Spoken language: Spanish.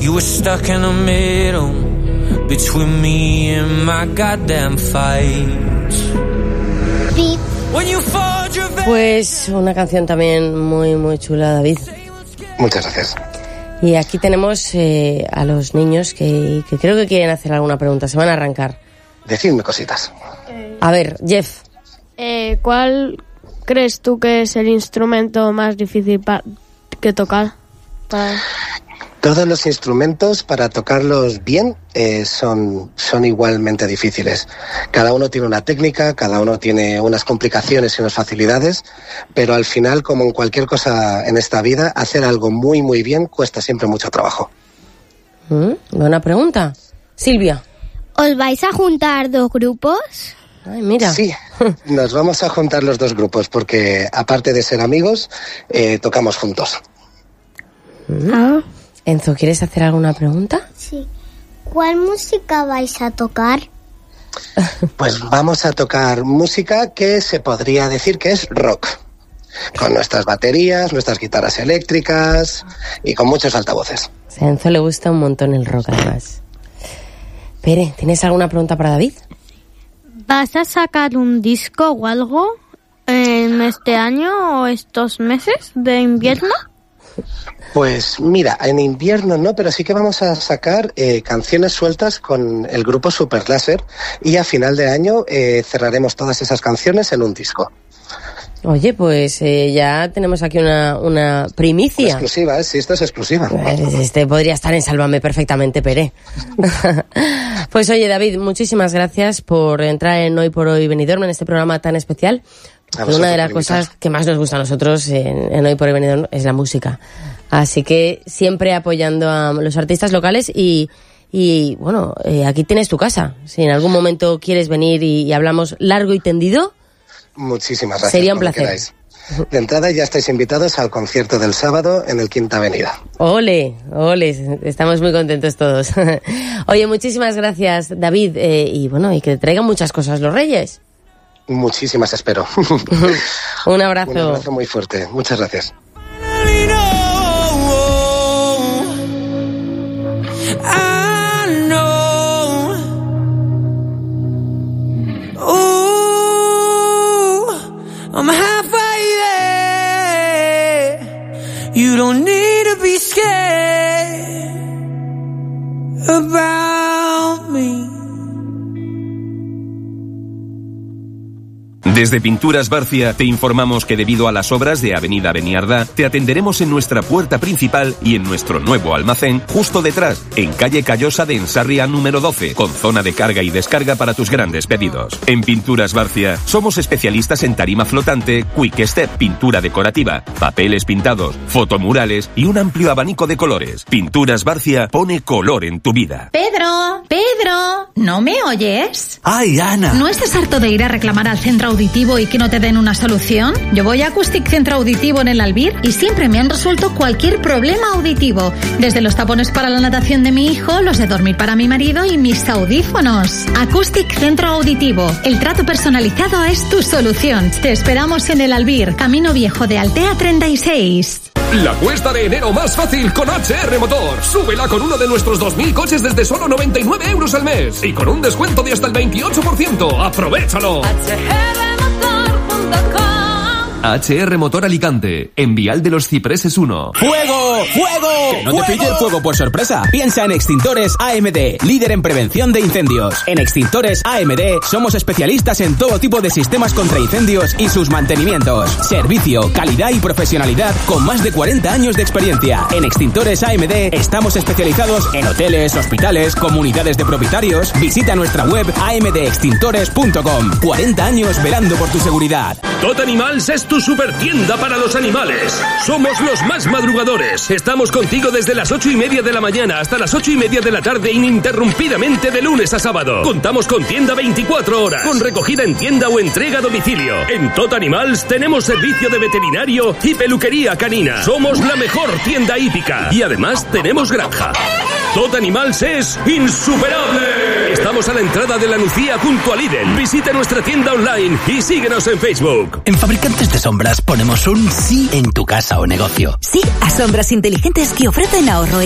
You were stuck in the middle between me and my goddamn fights. When you fold your Pues una canción también muy, muy chula, David. Muchas gracias. Y aquí tenemos a los niños que creo que quieren hacer alguna pregunta. Se van a arrancar. Decidme cositas. A ver, Jeff. ¿Cuál crees tú que es el instrumento más difícil que tocar? Todos los instrumentos, para tocarlos bien, son igualmente difíciles. Cada uno tiene una técnica, cada uno tiene unas complicaciones y unas facilidades, pero al final, como en cualquier cosa en esta vida, hacer algo muy, muy bien cuesta siempre mucho trabajo. Buena pregunta. Silvia. ¿Os vais a juntar dos grupos? Ay, mira. Sí, nos vamos a juntar los dos grupos, porque aparte de ser amigos, tocamos juntos. Enzo, ¿quieres hacer alguna pregunta? Sí. ¿Cuál música vais a tocar? Pues vamos a tocar música que se podría decir que es rock. Con nuestras baterías, nuestras guitarras eléctricas y con muchos altavoces. A Enzo le gusta un montón el rock, además. Pere, ¿tienes alguna pregunta para David? ¿Vas a sacar un disco o algo en este año o estos meses de invierno? Pues mira, en invierno no, pero sí que vamos a sacar canciones sueltas con el grupo Super Láser y a final de año cerraremos todas esas canciones en un disco. Oye, pues ya tenemos aquí una primicia. Una exclusiva, sí, esto es exclusiva. Este podría estar en Sálvame perfectamente, Pere. Pues oye, David, muchísimas gracias por entrar en Hoy por Hoy Benidorm, en este programa tan especial. Una de las cosas que más nos gusta a nosotros en Hoy por Hoy Benidorm es la música. Así que siempre apoyando a los artistas locales y bueno, aquí tienes tu casa. Si en algún momento quieres venir y hablamos largo y tendido, muchísimas gracias. Sería un placer. Queráis. De entrada ya estáis invitados al concierto del sábado en el Quinta Avenida. Ole, estamos muy contentos todos. Oye, muchísimas gracias, David, y bueno, y que te traigan muchas cosas los Reyes. Muchísimas espero. Un abrazo. Un abrazo muy fuerte. Muchas gracias. I'm halfway there. You don't need to be scared about me. Desde Pinturas Barcia te informamos que debido a las obras de Avenida Beniardá te atenderemos en nuestra puerta principal y en nuestro nuevo almacén justo detrás, en calle Callosa de Ensarria número 12, con zona de carga y descarga para tus grandes pedidos. En Pinturas Barcia somos especialistas en tarima flotante, quick step, pintura decorativa, papeles pintados, fotomurales y un amplio abanico de colores. Pinturas Barcia pone color en tu vida. Pedro, ¿no me oyes? ¡Ay, Ana! ¿No estás harto de ir a reclamar al centro auditivo y que no te den una solución? Yo voy a Acoustic Centro Auditivo en el Albir y siempre me han resuelto cualquier problema auditivo. Desde los tapones para la natación de mi hijo, los de dormir para mi marido y mis audífonos. Acoustic Centro Auditivo. El trato personalizado es tu solución. Te esperamos en el Albir, Camino Viejo de Altea 36. La cuesta de enero más fácil con HR Motor. Súbela con uno de nuestros 2.000 coches desde solo 99 euros al mes y con un descuento de hasta el 28%. ¡Aprovechalo! HR Motor Alicante, en Vial de los Cipreses 1. ¡Fuego! ¡Fuego! Que no te pille el fuego por sorpresa. Piensa en Extintores AMD, líder en prevención de incendios. En Extintores AMD somos especialistas en todo tipo de sistemas contra incendios y sus mantenimientos. Servicio, calidad y profesionalidad con más de 40 años de experiencia. En Extintores AMD estamos especializados en hoteles, hospitales, comunidades de propietarios. Visita nuestra web amdextintores.com. 40 años velando por tu seguridad. Tot Animals es tu super tienda para los animales. Somos los más madrugadores. Estamos contigo desde las 8:30 de la mañana hasta las 8:30 de la tarde ininterrumpidamente de lunes a sábado. Contamos con tienda 24 horas, con recogida en tienda o entrega a domicilio. En Tot Animals tenemos servicio de veterinario y peluquería canina. Somos la mejor tienda hípica y además tenemos granja. Tot Animals es insuperable. Estamos a la entrada de la Nucía junto a Lidl. Visita nuestra tienda online y síguenos en Facebook. En Fabricantes de Sombras ponemos un sí en tu casa o negocio. Sí a sombras inteligentes que ofrecen ahorro,